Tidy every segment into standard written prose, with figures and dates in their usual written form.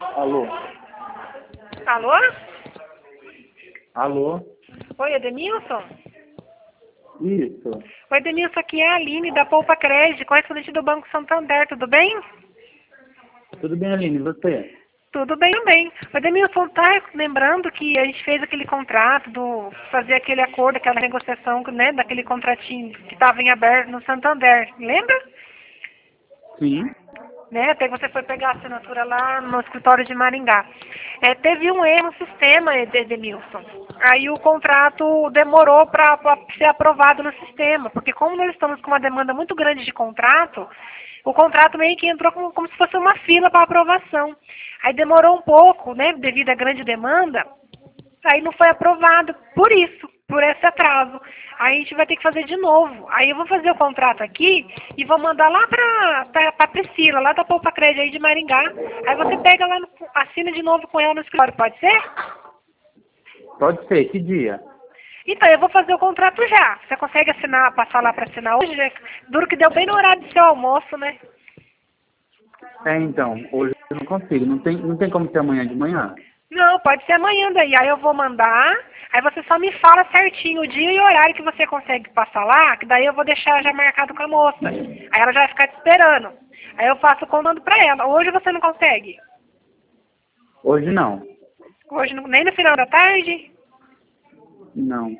Alô? Alô? Alô? Oi, Edemilson? Isso. Oi, Edemilson, aqui é a Aline da Poupa Crédito, correspondente do Banco Santander, tudo bem? Tudo bem, Aline? E você? Tudo bem também. O Edemilson, tá lembrando que a gente fez aquele contrato, fazer aquele acordo, aquela negociação, né, daquele contratinho que estava em aberto no Santander, lembra? Sim. Né, até que você foi pegar a assinatura lá no escritório de Maringá. Teve um erro no sistema, Edemilson. Aí o contrato demorou para ser aprovado no sistema, porque como nós estamos com uma demanda muito grande de contrato, o contrato meio que entrou como se fosse uma fila para aprovação. Aí demorou um pouco, né, devido à grande demanda, aí não foi aprovado por isso, por esse atraso. Aí a gente vai ter que fazer de novo. Aí eu vou fazer o contrato aqui e vou mandar lá pra Priscila, lá da Poupa Crédito aí de Maringá. Aí você pega lá, assina de novo com ela no escritório, pode ser? Pode ser. Que dia? Então, eu vou fazer o contrato já. Você consegue assinar, passar lá para assinar hoje? Duro que deu bem no horário do seu almoço, né? Então, hoje eu não consigo. Não tem como ser amanhã de manhã? Não, pode ser amanhã daí. Aí eu vou mandar, aí você só me fala certinho o dia e o horário que você consegue passar lá, que daí eu vou deixar já marcado com a moça. Aí ela já vai ficar te esperando. Aí eu faço o comando pra ela. Hoje você não consegue? Hoje não. Hoje nem no final da tarde? Não.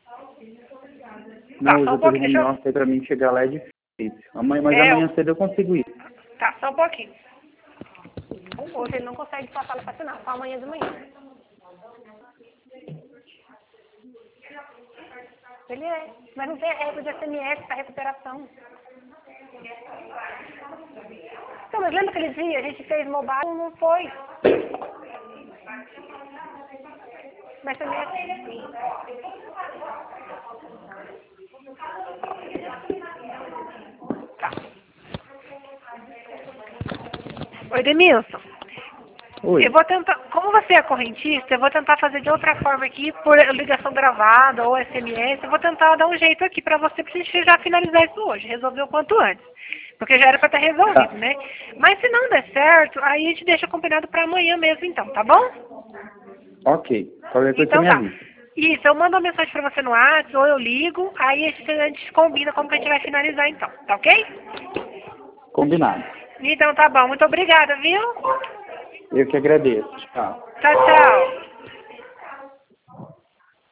Tá, Não, hoje só um eu tô de pouquinho, deixa home office, aí pra mim chegar lá é difícil. Mas eu... amanhã cedo eu consigo ir. Tá, só um pouquinho. Hoje ele não consegue passar lá pra assinar, só amanhã de manhã. Ele é, mas não tem régua de SMS para recuperação. Então, mas lembra aquele dia a gente fez mobile, não foi? Mas SMS... Tá. Oi, Demilson. Oi. Eu vou tentar, como você é correntista, eu vou tentar fazer de outra forma aqui, por ligação gravada ou SMS, eu vou tentar dar um jeito aqui pra você gente já finalizar isso hoje, resolver o quanto antes. Porque já era pra ter resolvido, Tá. né? Mas se não der certo, aí a gente deixa combinado pra amanhã mesmo então, tá bom? Ok. Qualquer coisa você Então me tá. avisa. Isso, eu mando uma mensagem pra você no WhatsApp, ou eu ligo, aí a gente combina como que a gente vai finalizar então, tá ok? Combinado. Então tá bom, muito obrigada, viu? Eu que agradeço. Tchau. Tchau, tchau.